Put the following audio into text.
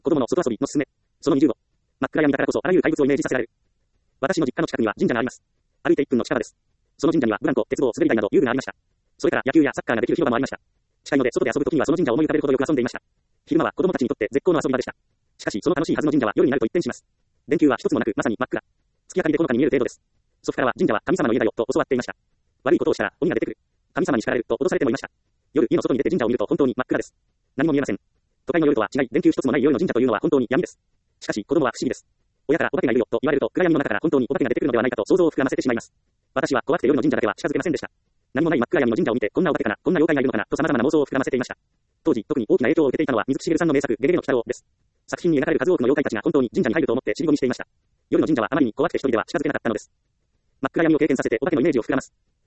子供の外遊びのすすめ。その20度。真っ暗闇だからこそあらゆる怪物をイメージさせられる。私の実家の近くには神社があります。歩いて1分の近場です。その神社にはブランコ、鉄棒、滑り台など遊具がありました。それから野球やサッカーができる広場もありました。近いので外で遊ぶときにはその神社を思い浮かべるほどよく遊んでいました。昼間は子供たちにとって絶好の遊び場でした。しかしその楽しいはずの神社は夜になると一変します。電球は一つもなくまさに真っ暗。月明かりでほのかに見える程度です。祖父からは神社は神様の家だよと教わっていました。悪いことをしたら鬼が出てくる。神様に叱られると脅されてもいました。夜家の外に出て神社を見ると本当に真っ暗です。何も見えません。都会の夜とは違い電球一つもない夜の神社というのは本当に闇です。しかし子供は不思議です。親からお化けがいるよと言われると暗闇の中から本当にお化けが出てくるのではないかと想像を膨らませてしまいます。私は怖くて夜の神社だけは近づけませんでした。何もない真っ暗闇の神社を見てこんなお化けかな、こんな妖怪がいるのかなと様々な妄想を膨らませていました。当時特に大きな影響を受けていたのは水木しげるさんの名作ゲゲゲの鬼太郎です。作品に描かれる数多くの妖怪たちが本当に神社に入ると思って尻込みしていました。夜の神社はあまりに怖くて一人では近づけなかったのです。真っ暗闇を経験させてお化けのイメージを膨らます。